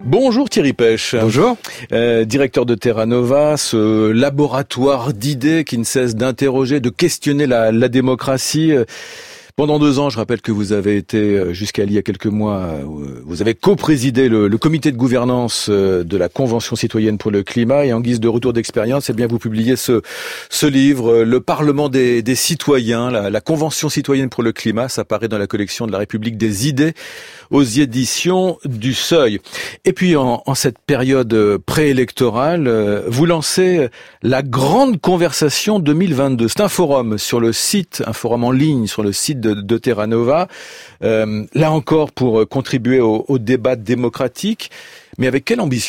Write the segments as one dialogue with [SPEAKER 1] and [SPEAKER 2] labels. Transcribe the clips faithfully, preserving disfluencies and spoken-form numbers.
[SPEAKER 1] Bonjour Thierry Pêche.
[SPEAKER 2] Bonjour.
[SPEAKER 1] Euh, directeur de Terra Nova, ce laboratoire d'idées qui ne cesse d'interroger, de questionner la, la démocratie. Pendant deux ans, je rappelle que vous avez été, jusqu'à il y a quelques mois, vous avez co-présidé le, le comité de gouvernance de la Convention citoyenne pour le climat. Et en guise de retour d'expérience, eh bien, vous publiez ce, ce livre, Le Parlement des, des citoyens, la, la Convention citoyenne pour le climat. Ça paraît dans la collection de la République des idées aux éditions du Seuil. Et puis, en, en cette période préélectorale, vous lancez la Grande Conversation deux mille vingt-deux. C'est un forum sur le site, un forum en ligne sur le site de, de Terra Nova. Euh, là encore, pour contribuer au, au débat démocratique. Mais avec quelle ambition ?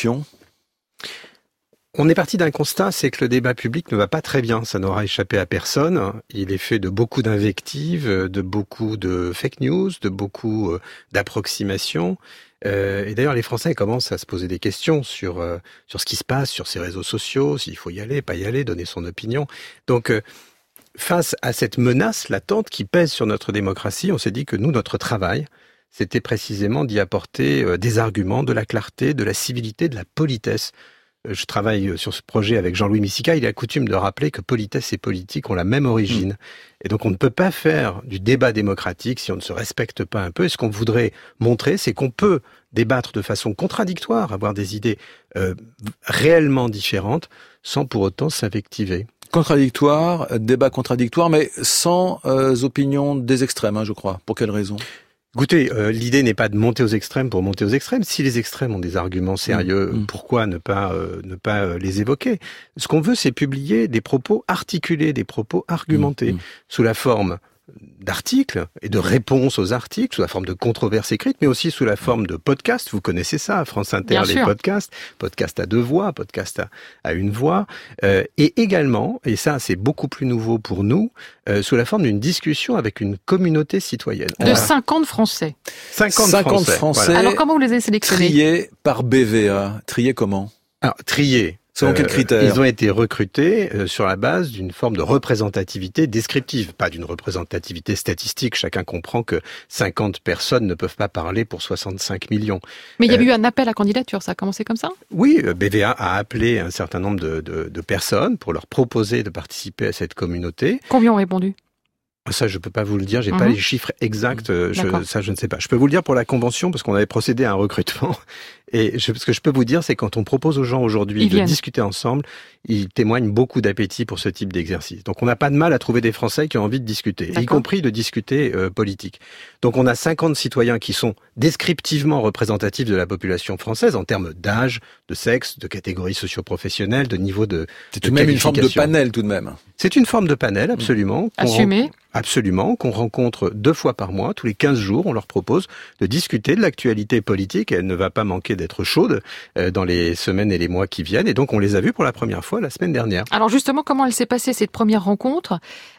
[SPEAKER 2] On est parti d'un constat, c'est que le débat public ne va pas très bien. Ça n'aura échappé à personne. Il est fait de beaucoup d'invectives, de beaucoup de fake news, de beaucoup d'approximations. Euh, et d'ailleurs, les Français commencent à se poser des questions sur euh, sur ce qui se passe sur ces réseaux sociaux, s'il faut y aller, pas y aller, donner son opinion. Donc, euh, face à cette menace latente qui pèse sur notre démocratie, on s'est dit que nous, notre travail, c'était précisément d'y apporter euh, des arguments, de la clarté, de la civilité, de la politesse. Je travaille sur ce projet avec Jean-Louis Missica. Il a coutume de rappeler que politesse et politique ont la même origine. Mmh. Et donc, on ne peut pas faire du débat démocratique si on ne se respecte pas un peu. Et ce qu'on voudrait montrer, c'est qu'on peut débattre de façon contradictoire, avoir des idées euh, réellement différentes, sans pour autant s'invectiver.
[SPEAKER 1] Contradictoire, débat contradictoire, mais sans euh, opinion des extrêmes, hein, je crois. Pour quelle raison ?
[SPEAKER 2] Écoutez, euh, l'idée n'est pas de monter aux extrêmes pour monter aux extrêmes. Si les extrêmes ont des arguments sérieux, mmh. pourquoi ne pas euh, ne pas euh, les évoquer ? Ce qu'on veut, c'est publier des propos articulés, des propos argumentés, mmh. sous la forme d'articles et de réponses aux articles, sous la forme de controverses écrites, mais aussi sous la forme de podcasts. Vous connaissez ça, France Inter, Bien les sûr. podcasts, podcast à deux voix, podcast à, à une voix, euh, et également, et ça c'est beaucoup plus nouveau pour nous, euh, sous la forme d'une discussion avec une communauté citoyenne.
[SPEAKER 3] De voilà. cinquante Français.
[SPEAKER 2] cinquante,
[SPEAKER 1] cinquante
[SPEAKER 2] Français.
[SPEAKER 1] Français.
[SPEAKER 2] Voilà.
[SPEAKER 3] Alors comment vous les avez sélectionnés ?
[SPEAKER 1] Triés par B V A. Triés comment ?
[SPEAKER 2] Alors, triés.
[SPEAKER 1] Selon quels critères ?
[SPEAKER 2] Ils ont été recrutés euh, sur la base d'une forme de représentativité descriptive, pas d'une représentativité statistique. Chacun comprend que cinquante personnes ne peuvent pas parler pour soixante-cinq millions.
[SPEAKER 3] Mais il y a
[SPEAKER 2] euh,
[SPEAKER 3] eu un appel à candidature, ça a commencé comme ça ?
[SPEAKER 2] Oui, B V A a appelé un certain nombre de, de, de personnes pour leur proposer de participer à cette communauté.
[SPEAKER 3] Combien ont répondu ?
[SPEAKER 2] Ça, je peux pas vous le dire. J'ai mmh. pas les chiffres exacts. Je, ça, je ne sais pas. Je peux vous le dire pour la convention parce qu'on avait procédé à un recrutement. Et je, ce que je peux vous dire, c'est quand on propose aux gens aujourd'hui de discuter ensemble, ils témoignent beaucoup d'appétit pour ce type d'exercice. Donc, on n'a pas de mal à trouver des Français qui ont envie de discuter, y compris de discuter euh, politique. Donc, on a cinquante citoyens qui sont descriptivement représentatifs de la population française en termes d'âge, de sexe, de catégorie socio-professionnelle, de niveau de
[SPEAKER 1] C'est tout de même une forme de panel, tout de même.
[SPEAKER 2] C'est une forme de panel, absolument.
[SPEAKER 3] Assumé.
[SPEAKER 2] Absolument, qu'on rencontre deux fois par mois, tous les quinze jours, on leur propose de discuter de l'actualité politique. Elle ne va pas manquer d'être chaude euh, dans les semaines et les mois qui viennent. Et donc, on les a vus pour la première fois la semaine dernière.
[SPEAKER 3] Alors justement, comment elle s'est passée cette première rencontre ?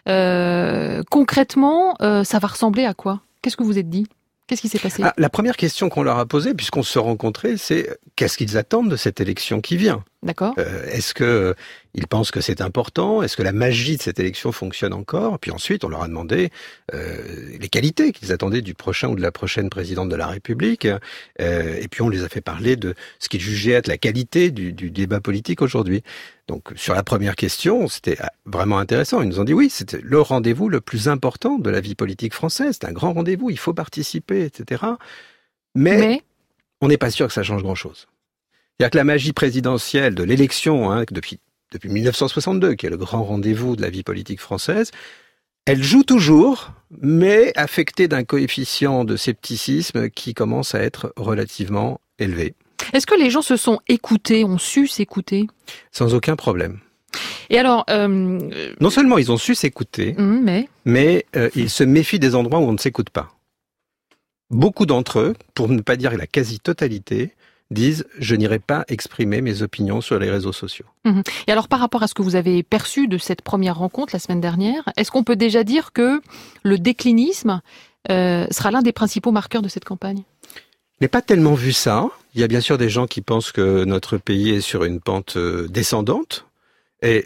[SPEAKER 3] euh, Concrètement, euh, ça va ressembler à quoi ? Qu'est-ce que vous êtes dit ? Qu'est-ce qui s'est passé ?
[SPEAKER 2] ah, La première question qu'on leur a posée, puisqu'on se rencontrait, c'est qu'est-ce qu'ils attendent de cette élection qui vient ?
[SPEAKER 3] D'accord.
[SPEAKER 2] Euh, est-ce que euh, ils pensent que c'est important ? Est-ce que la magie de cette élection fonctionne encore ? Puis ensuite, on leur a demandé euh, les qualités qu'ils attendaient du prochain ou de la prochaine présidente de la République. Euh, et puis on les a fait parler de ce qu'ils jugeaient être la qualité du, du débat politique aujourd'hui. Donc sur la première question, c'était vraiment intéressant. Ils nous ont dit oui, c'était le rendez-vous le plus important de la vie politique française. C'est un grand rendez-vous, il faut participer, et cetera. Mais, Mais... on n'est pas sûr que ça change grand-chose. C'est-à-dire que la magie présidentielle de l'élection, hein, depuis, depuis mille neuf cent soixante-deux, qui est le grand rendez-vous de la vie politique française, elle joue toujours, mais affectée d'un coefficient de scepticisme qui commence à être relativement élevé.
[SPEAKER 3] Est-ce que les gens se sont écoutés, ont su s'écouter ?
[SPEAKER 2] Sans aucun problème.
[SPEAKER 3] Et alors, euh...
[SPEAKER 2] non seulement ils ont su s'écouter,
[SPEAKER 3] mmh, mais,
[SPEAKER 2] mais euh, ils se méfient des endroits où on ne s'écoute pas. Beaucoup d'entre eux, pour ne pas dire la quasi-totalité, disent « je n'irai pas exprimer mes opinions sur les réseaux sociaux
[SPEAKER 3] mmh. ». Et alors, par rapport à ce que vous avez perçu de cette première rencontre la semaine dernière, est-ce qu'on peut déjà dire que le déclinisme euh, sera l'un des principaux marqueurs de cette campagne ?
[SPEAKER 2] Je n'ai pas tellement vu ça. Il y a bien sûr des gens qui pensent que notre pays est sur une pente descendante, et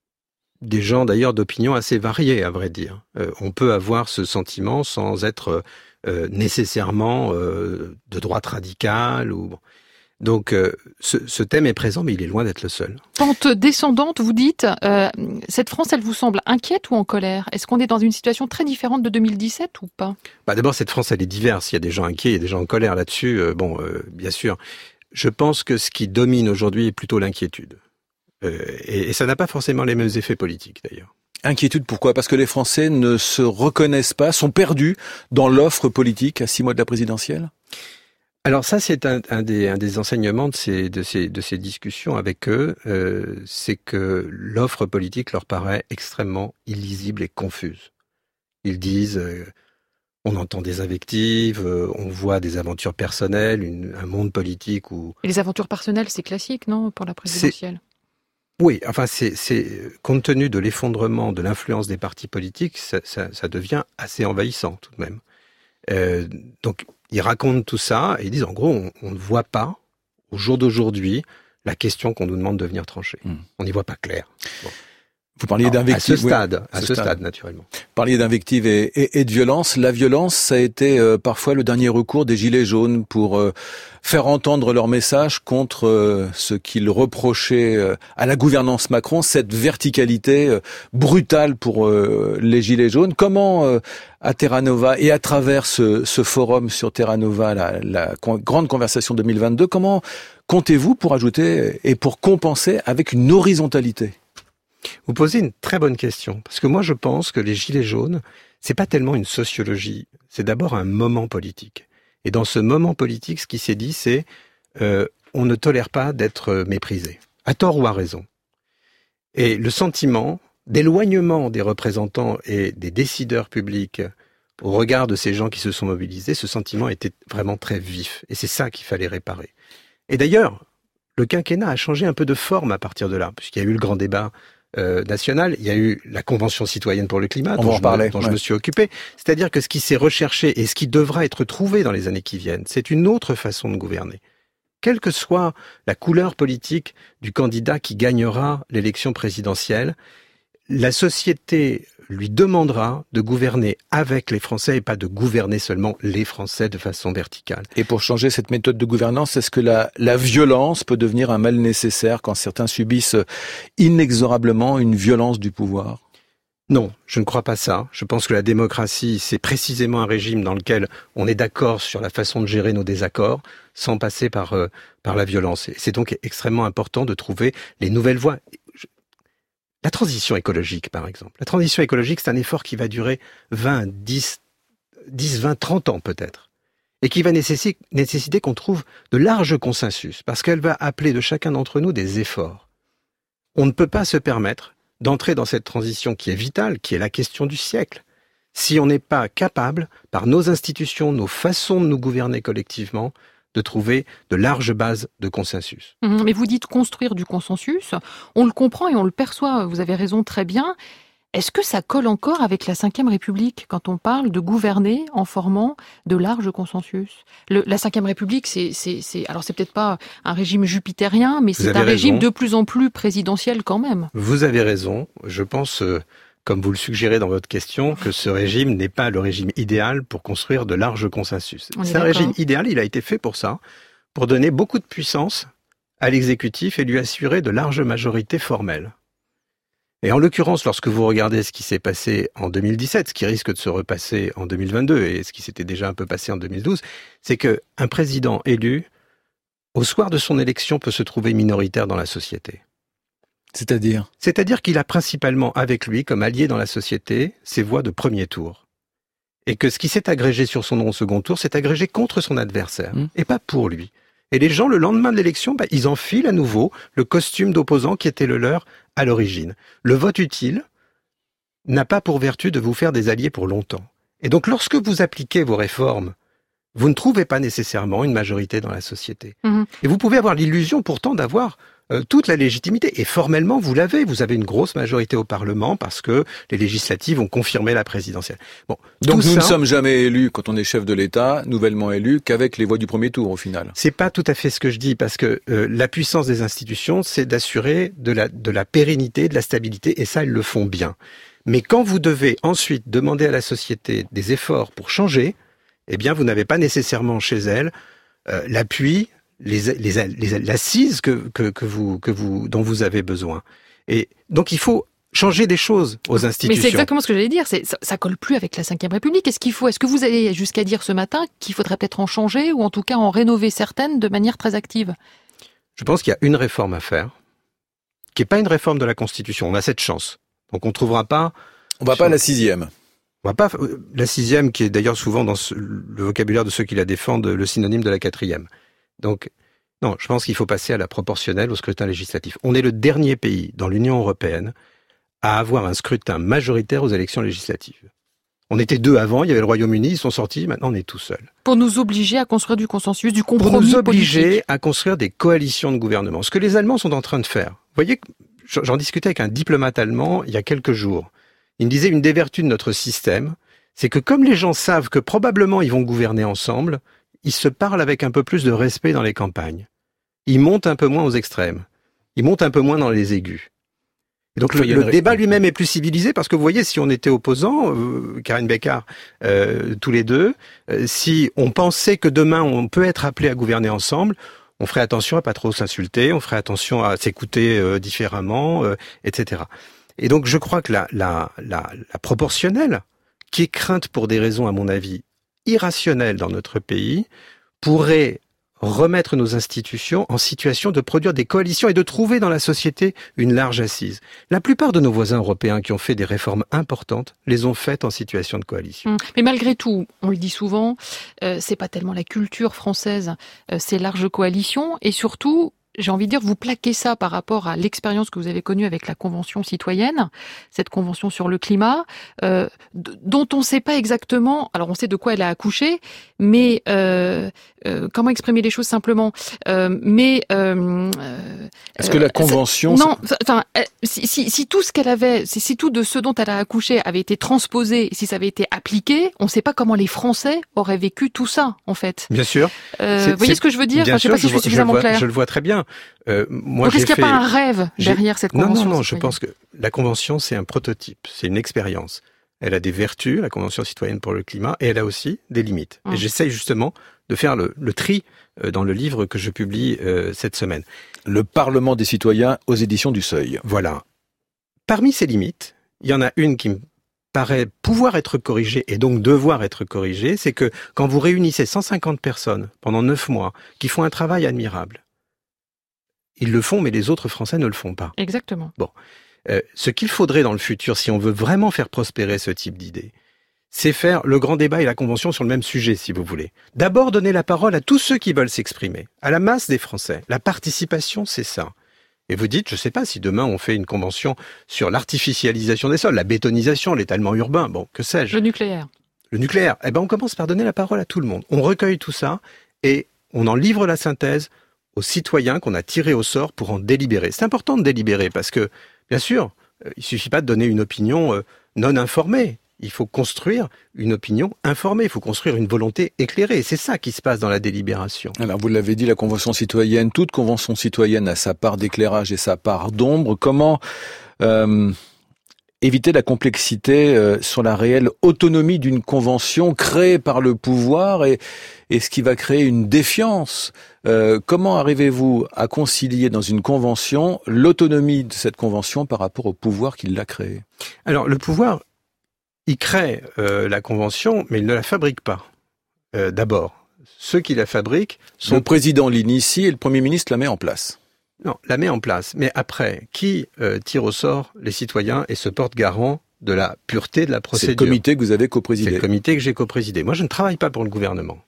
[SPEAKER 2] des gens d'ailleurs d'opinions assez variées, à vrai dire. Euh, on peut avoir ce sentiment sans être euh, nécessairement euh, de droite radicale ou... Donc euh, ce, ce thème est présent, mais il est loin d'être le seul.
[SPEAKER 3] Pente descendante, vous dites, euh, cette France, elle vous semble inquiète ou en colère? Est-ce qu'on est dans une situation très différente de deux mille dix-sept ou pas? Bah
[SPEAKER 2] d'abord, cette France, elle est diverse. Il y a des gens inquiets, il y a des gens en colère là-dessus. Euh, bon, euh, bien sûr. Je pense que ce qui domine aujourd'hui est plutôt l'inquiétude. Euh, et, et ça n'a pas forcément les mêmes effets politiques, d'ailleurs.
[SPEAKER 1] Inquiétude, pourquoi? Parce que les Français ne se reconnaissent pas, sont perdus dans l'offre politique à six mois de la présidentielle?
[SPEAKER 2] Alors ça, c'est un, un, des, un des enseignements de ces, de ces, de ces discussions avec eux, euh, c'est que l'offre politique leur paraît extrêmement illisible et confuse. Ils disent, euh, on entend des invectives, euh, on voit des aventures personnelles, une, un monde politique où...
[SPEAKER 3] Et les aventures personnelles, c'est classique, non, pour la présidentielle?
[SPEAKER 2] Oui, enfin, c'est, c'est compte tenu de l'effondrement de l'influence des partis politiques, ça, ça, ça devient assez envahissant tout de même. Euh, donc, ils racontent tout ça et ils disent, en gros, on, on ne voit pas, au jour d'aujourd'hui, la question qu'on nous demande de venir trancher. Mmh. On n'y voit pas clair. Bon.
[SPEAKER 1] Vous parliez d'invectives.
[SPEAKER 2] À ce stade, oui, à ce, ce stade, stade, naturellement.
[SPEAKER 1] Vous parliez d'invectives et, et, et de violence. La violence, ça a été euh, parfois le dernier recours des Gilets jaunes pour euh, faire entendre leur message contre euh, ce qu'ils reprochaient euh, à la gouvernance Macron, cette verticalité euh, brutale pour euh, les Gilets jaunes. Comment, euh, à Terra Nova et à travers ce, ce forum sur Terra Nova, la, la grande conversation deux mille vingt-deux, comment comptez-vous pour ajouter et pour compenser avec une horizontalité ?
[SPEAKER 2] Vous posez une très bonne question, parce que moi je pense que les Gilets jaunes, c'est pas tellement une sociologie, c'est d'abord un moment politique. Et dans ce moment politique, ce qui s'est dit, c'est euh, on ne tolère pas d'être méprisé, à tort ou à raison. Et le sentiment d'éloignement des représentants et des décideurs publics au regard de ces gens qui se sont mobilisés, ce sentiment était vraiment très vif. Et c'est ça qu'il fallait réparer. Et d'ailleurs, le quinquennat a changé un peu de forme à partir de là, puisqu'il y a eu le grand débat Euh, nationale, il y a eu la Convention citoyenne pour le climat,
[SPEAKER 1] On
[SPEAKER 2] dont,
[SPEAKER 1] en
[SPEAKER 2] je,
[SPEAKER 1] parlait,
[SPEAKER 2] me, dont
[SPEAKER 1] ouais.
[SPEAKER 2] je me suis occupé. C'est-à-dire que ce qui s'est recherché et ce qui devra être trouvé dans les années qui viennent, c'est une autre façon de gouverner. Quelle que soit la couleur politique du candidat qui gagnera l'élection présidentielle, la société lui demandera de gouverner avec les Français et pas de gouverner seulement les Français de façon verticale.
[SPEAKER 1] Et pour changer cette méthode de gouvernance, est-ce que la, la violence peut devenir un mal nécessaire quand certains subissent inexorablement une violence du pouvoir ?
[SPEAKER 2] Non, je ne crois pas ça. Je pense que la démocratie, c'est précisément un régime dans lequel on est d'accord sur la façon de gérer nos désaccords, sans passer par, euh, par la violence. Et c'est donc extrêmement important de trouver les nouvelles voies. La transition écologique, par exemple. La transition écologique, c'est un effort qui va durer vingt, dix, vingt, trente ans peut-être. Et qui va nécessiter, nécessiter qu'on trouve de larges consensus, parce qu'elle va appeler de chacun d'entre nous des efforts. On ne peut pas se permettre d'entrer dans cette transition qui est vitale, qui est la question du siècle, si on n'est pas capable, par nos institutions, nos façons de nous gouverner collectivement, de trouver de larges bases de consensus.
[SPEAKER 3] Mmh, mais vous dites construire du consensus, on le comprend et on le perçoit, vous avez raison très bien. Est-ce que ça colle encore avec la cinquième République quand on parle de gouverner en formant de larges consensus? Le, La cinquième République, c'est, c'est, c'est, alors c'est peut-être pas un régime jupitérien, mais c'est un régime
[SPEAKER 2] raison.
[SPEAKER 3] de plus en plus présidentiel quand même.
[SPEAKER 2] Vous avez raison. Je pense, euh, comme vous le suggérez dans votre question, que ce régime n'est pas le régime idéal pour construire de larges consensus.
[SPEAKER 3] On est
[SPEAKER 2] c'est un
[SPEAKER 3] d'accord.
[SPEAKER 2] régime idéal, il a été fait pour ça, pour donner beaucoup de puissance à l'exécutif et lui assurer de larges majorités formelles. Et en l'occurrence, lorsque vous regardez ce qui s'est passé en deux mille dix-sept, ce qui risque de se repasser en deux mille vingt-deux et ce qui s'était déjà un peu passé en deux mille douze, c'est qu'un président élu, au soir de son élection, peut se trouver minoritaire dans la société.
[SPEAKER 1] C'est-à-dire ?
[SPEAKER 2] C'est-à-dire qu'il a principalement avec lui, comme allié dans la société, ses voix de premier tour. Et que ce qui s'est agrégé sur son nom au second tour, s'est agrégé contre son adversaire, mmh. et pas pour lui. Et les gens, le lendemain de l'élection, bah, ils enfilent à nouveau le costume d'opposant qui était le leur à l'origine. Le vote utile n'a pas pour vertu de vous faire des alliés pour longtemps. Et donc, lorsque vous appliquez vos réformes, vous ne trouvez pas nécessairement une majorité dans la société. Mmh. Et vous pouvez avoir l'illusion pourtant d'avoir euh, toute la légitimité. Et formellement, vous l'avez. Vous avez une grosse majorité au Parlement parce que les législatives ont confirmé la présidentielle. Bon,
[SPEAKER 1] donc nous
[SPEAKER 2] ça,
[SPEAKER 1] ne sommes jamais élus, quand on est chef de l'État, nouvellement élus, qu'avec les voix du premier tour au final.
[SPEAKER 2] C'est pas tout à fait ce que je dis, parce que euh, la puissance des institutions, c'est d'assurer de la, de la pérennité, de la stabilité, et ça, elles le font bien. Mais quand vous devez ensuite demander à la société des efforts pour changer, eh bien, vous n'avez pas nécessairement chez elle euh, l'appui, les, les, les l'assise que, que, que vous, que vous, dont vous avez besoin. Et donc il faut changer des choses aux institutions.
[SPEAKER 3] Mais c'est exactement ce que j'allais dire. C'est, ça, ça colle plus avec la cinquième République. Est-ce qu'il faut, est-ce que vous allez jusqu'à dire ce matin qu'il faudrait peut-être en changer ou en tout cas en rénover certaines de manière très active?
[SPEAKER 2] Je pense qu'il y a une réforme à faire, qui est pas une réforme de la Constitution. On a cette chance. Donc on trouvera pas.
[SPEAKER 1] On va sur... pas à la sixième.
[SPEAKER 2] On va pas la sixième, qui est d'ailleurs souvent dans ce, le vocabulaire de ceux qui la défendent, le synonyme de la quatrième. Donc non, je pense qu'il faut passer à la proportionnelle au scrutin législatif. On est le dernier pays dans l'Union européenne à avoir un scrutin majoritaire aux élections législatives. On était deux avant, il y avait le Royaume-Uni, ils sont sortis, maintenant on est tout seul.
[SPEAKER 3] Pour nous obliger à construire du consensus, du compromis politique.
[SPEAKER 2] Pour nous obliger politique. à construire des coalitions de gouvernement. Ce que les Allemands sont en train de faire. Vous voyez, j'en discutais avec un diplomate allemand il y a quelques jours. Il me disait une des vertus de notre système, c'est que comme les gens savent que probablement ils vont gouverner ensemble, ils se parlent avec un peu plus de respect dans les campagnes. Ils montent un peu moins aux extrêmes. Ils montent un peu moins dans les aigus. Et donc le, le débat lui-même est plus civilisé parce que vous voyez, si on était opposants, euh, Karine Bécard, euh, tous les deux, euh, si on pensait que demain on peut être appelé à gouverner ensemble, on ferait attention à pas trop s'insulter, on ferait attention à s'écouter euh, différemment, euh, et cetera. Et donc je crois que la, la, la, la proportionnelle, qui est crainte pour des raisons à mon avis irrationnelles dans notre pays, pourrait remettre nos institutions en situation de produire des coalitions et de trouver dans la société une large assise. La plupart de nos voisins européens qui ont fait des réformes importantes les ont faites en situation de coalition.
[SPEAKER 3] Mais malgré tout, on le dit souvent, euh, c'est pas tellement la culture française, euh, ces larges coalitions, et surtout, j'ai envie de dire, vous plaquez ça par rapport à l'expérience que vous avez connue avec la Convention citoyenne, cette Convention sur le climat, euh, d- dont on ne sait pas exactement, alors on sait de quoi elle a accouché, mais euh, euh, comment exprimer les choses simplement euh, Mais euh,
[SPEAKER 1] est-ce que la Convention...
[SPEAKER 3] Euh, non, enfin, si, si, si tout ce qu'elle avait, si, si tout de ce dont elle a accouché avait été transposé, si ça avait été appliqué, on ne sait pas comment les Français auraient vécu tout ça, en fait.
[SPEAKER 2] Bien sûr.
[SPEAKER 3] Euh, vous voyez ce que je veux dire? Enfin, je ne sais pas si je suis suffisamment
[SPEAKER 2] vois,
[SPEAKER 3] clair.
[SPEAKER 2] Je le vois très bien. Euh, moi,
[SPEAKER 3] Donc est-ce qu'il n'y a
[SPEAKER 2] fait...
[SPEAKER 3] pas un rêve derrière
[SPEAKER 2] j'ai...
[SPEAKER 3] cette convention?
[SPEAKER 2] Non, non, non, je pense que la convention, c'est un prototype, c'est une expérience. Elle a des vertus, la Convention citoyenne pour le climat, et elle a aussi des limites. Mmh. Et j'essaye justement de faire le, le tri euh, dans le livre que je publie euh, cette semaine.
[SPEAKER 1] Le Parlement des citoyens aux éditions du Seuil.
[SPEAKER 2] Voilà. Parmi ces limites, il y en a une qui me paraît pouvoir être corrigée et donc devoir être corrigée, c'est que quand vous réunissez cent cinquante personnes pendant neuf mois qui font un travail admirable, ils le font, mais les autres Français ne le font pas.
[SPEAKER 3] Exactement.
[SPEAKER 2] Bon. Euh, ce qu'il faudrait dans le futur, si on veut vraiment faire prospérer ce type d'idée, c'est faire le grand débat et la convention sur le même sujet, si vous voulez. D'abord, donner la parole à tous ceux qui veulent s'exprimer, à la masse des Français. La participation, c'est ça. Et vous dites, je ne sais pas, si demain on fait une convention sur l'artificialisation des sols, la bétonisation, l'étalement urbain, bon, que sais-je.
[SPEAKER 3] Le nucléaire.
[SPEAKER 2] Le nucléaire. Eh ben, on commence par donner la parole à tout le monde. On recueille tout ça et on en livre la synthèse aux citoyens qu'on a tirés au sort pour en délibérer. C'est important de délibérer parce que, bien sûr, il suffit pas de donner une opinion non informée. Il faut construire une opinion informée, il faut construire une volonté éclairée. Et c'est ça qui se passe dans la délibération.
[SPEAKER 1] Alors, vous l'avez dit, la Convention citoyenne, toute Convention citoyenne a sa part d'éclairage et sa part d'ombre. Comment euh, éviter la complexité euh, sur la réelle autonomie d'une convention créée par le pouvoir et, et ce qui va créer une défiance? Euh, comment arrivez-vous à concilier dans une convention l'autonomie de cette convention par rapport au pouvoir qui l'a créée?
[SPEAKER 2] Alors, le pouvoir... Il crée euh, la convention, mais il ne la fabrique pas. Euh, d'abord, ceux qui la fabriquent sont...
[SPEAKER 1] Le président l'initie et le Premier ministre la met en place.
[SPEAKER 2] Non, la met en place. Mais après, qui euh, tire au sort les citoyens et se porte garant de la pureté de la procédure?
[SPEAKER 1] C'est le comité que vous avez coprésidé.
[SPEAKER 2] C'est le comité que j'ai coprésidé. Moi, je ne travaille pas pour le gouvernement.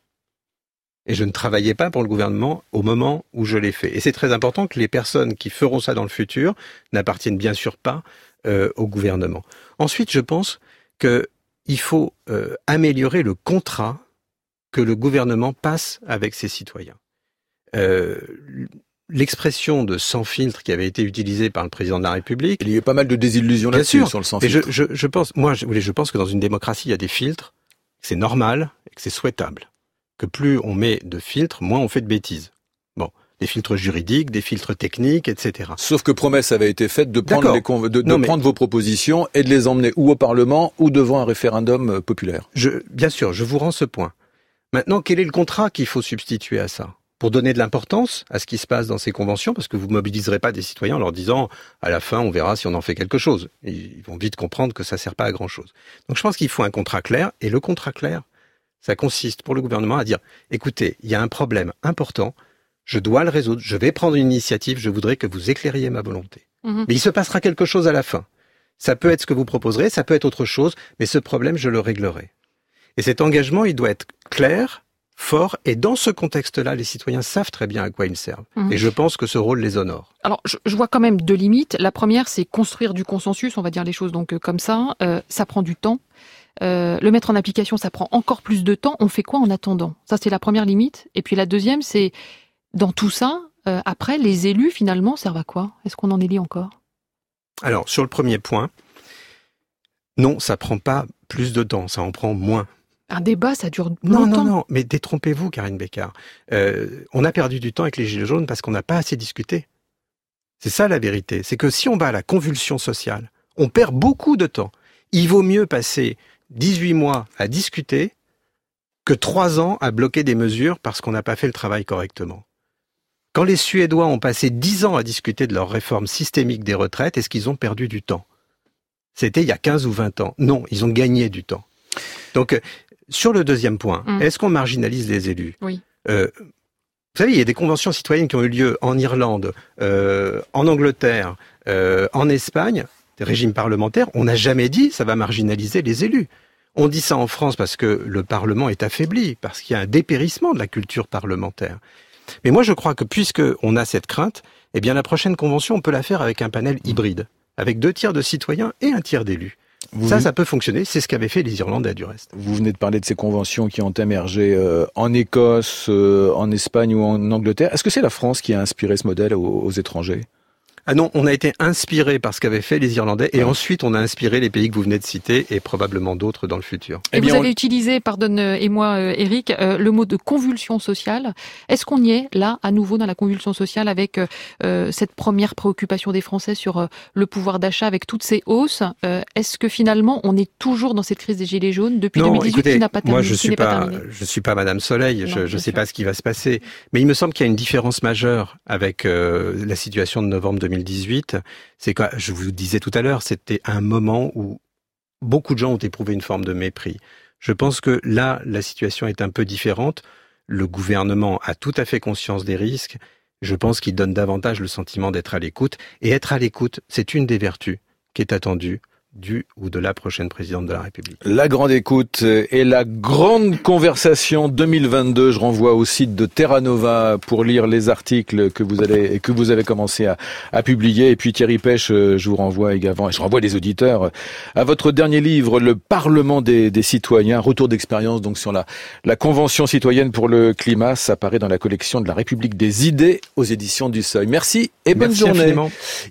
[SPEAKER 2] Et je ne travaillais pas pour le gouvernement au moment où je l'ai fait. Et c'est très important que les personnes qui feront ça dans le futur n'appartiennent bien sûr pas euh, au gouvernement. Ensuite, je pense... qu'il faut euh, améliorer le contrat que le gouvernement passe avec ses citoyens. Euh, l'expression de sans filtre qui avait été utilisée par le président de la République...
[SPEAKER 1] Il y a eu pas mal de désillusions là-dessus, sur le sans filtre.
[SPEAKER 2] Et je, je, je pense, moi, je, je pense que dans une démocratie, il y a des filtres, c'est normal et que c'est souhaitable. Que plus on met de filtres, moins on fait de bêtises. Bon. Des filtres juridiques, des filtres techniques, et cetera.
[SPEAKER 1] Sauf que promesse avait été faite de prendre, les conv... de, de
[SPEAKER 2] non,
[SPEAKER 1] prendre
[SPEAKER 2] mais...
[SPEAKER 1] vos propositions et de les emmener ou au Parlement ou devant un référendum populaire.
[SPEAKER 2] Je, bien sûr, je vous rends ce point. Maintenant, quel est le contrat qu'il faut substituer à ça? pour donner de l'importance à ce qui se passe dans ces conventions, parce que vous mobiliserez pas des citoyens en leur disant à la fin on verra si on en fait quelque chose. Ils vont vite comprendre que ça sert pas à grand chose. Donc je pense qu'il faut un contrat clair, et le contrat clair, ça consiste pour le gouvernement à dire écoutez, il y a un problème important, je dois le résoudre, je vais prendre une initiative, je voudrais que vous éclairiez ma volonté. Mmh. Mais il se passera quelque chose à la fin. Ça peut être ce que vous proposerez, ça peut être autre chose, mais ce problème je le réglerai. Et cet engagement, il doit être clair, fort, et dans ce contexte-là, les citoyens savent très bien à quoi ils servent. Mmh. Et je pense que ce rôle les honore.
[SPEAKER 3] Alors, je, je vois quand même deux limites. La première, c'est construire du consensus, on va dire les choses donc comme ça. Euh, ça prend du temps. Euh, le mettre en application, ça prend encore plus de temps. On fait quoi en attendant? Ça, c'est la première limite. Et puis la deuxième, c'est dans tout ça, euh, après, les élus, finalement, servent à quoi? Est-ce qu'on en élit encore?
[SPEAKER 2] Alors, sur le premier point, non, ça prend pas plus de temps, ça en prend moins.
[SPEAKER 3] Un débat, ça dure
[SPEAKER 2] non,
[SPEAKER 3] longtemps.
[SPEAKER 2] Non, non, non, mais détrompez-vous, Karine Bécard. Euh, on a perdu du temps avec les Gilets jaunes parce qu'on n'a pas assez discuté. C'est ça la vérité. C'est que si on va à la convulsion sociale, on perd beaucoup de temps. Il vaut mieux passer dix-huit mois à discuter que trois ans à bloquer des mesures parce qu'on n'a pas fait le travail correctement. Quand les Suédois ont passé dix ans à discuter de leur réforme systémique des retraites, est-ce qu'ils ont perdu du temps? C'était il y a quinze ou vingt ans. Non, ils ont gagné du temps. Donc, sur le deuxième point, mmh. est-ce qu'on marginalise les élus?
[SPEAKER 3] Oui.
[SPEAKER 2] Euh, vous savez, il y a des conventions citoyennes qui ont eu lieu en Irlande, euh, en Angleterre, euh, en Espagne, des régimes parlementaires. On n'a jamais dit ça va marginaliser les élus. On dit ça en France parce que le Parlement est affaibli, parce qu'il y a un dépérissement de la culture parlementaire. Mais moi, je crois que puisque on a cette crainte, eh bien, la prochaine convention, on peut la faire avec un panel hybride, avec deux tiers de citoyens et un tiers d'élus. Vous ça, ça peut fonctionner. C'est ce qu'avaient fait les Irlandais, du reste.
[SPEAKER 1] Vous venez de parler de ces conventions qui ont émergé euh, en Écosse, euh, en Espagne ou en Angleterre. Est-ce que c'est la France qui a inspiré ce modèle aux, aux étrangers?
[SPEAKER 2] Ah non, on a été inspiré par ce qu'avaient fait les Irlandais et ouais. ensuite on a inspiré les pays que vous venez de citer et probablement d'autres dans le futur.
[SPEAKER 3] Et eh bien, vous avez on... utilisé, pardonne-moi euh, Éric, euh, le mot de convulsion sociale. Est-ce qu'on y est là à nouveau dans la convulsion sociale avec euh, cette première préoccupation des Français sur euh, le pouvoir d'achat avec toutes ces hausses? euh, Est-ce que finalement on est toujours dans cette crise des gilets jaunes depuis
[SPEAKER 2] non,
[SPEAKER 3] deux mille dix-huit
[SPEAKER 2] écoutez,
[SPEAKER 3] qui n'a pas terminé?
[SPEAKER 2] Moi je suis pas, pas je suis pas Madame Soleil, non, je ne sais pas ce qui va se passer, mais il me semble qu'il y a une différence majeure avec euh, la situation de novembre deux mille dix-huit. C'est que, je vous disais tout à l'heure, c'était un moment où beaucoup de gens ont éprouvé une forme de mépris. Je pense que là, la situation est un peu différente. Le gouvernement a tout à fait conscience des risques. Je pense qu'il donne davantage le sentiment d'être à l'écoute. Et être à l'écoute, c'est une des vertus qui est attendue du ou de la prochaine présidente de la République.
[SPEAKER 1] La grande écoute et la grande conversation deux mille vingt-deux. Je renvoie au site de Terra Nova pour lire les articles que vous allez que vous avez commencé à, à publier. Et puis Thierry Pech, je vous renvoie également, et je renvoie les auditeurs à votre dernier livre, Le Parlement des, des citoyens, retour d'expérience donc sur la, la Convention citoyenne pour le climat. Ça paraît dans la collection de la République des idées aux éditions du Seuil. Merci et bonne
[SPEAKER 2] Merci
[SPEAKER 1] journée.
[SPEAKER 2] Infiniment.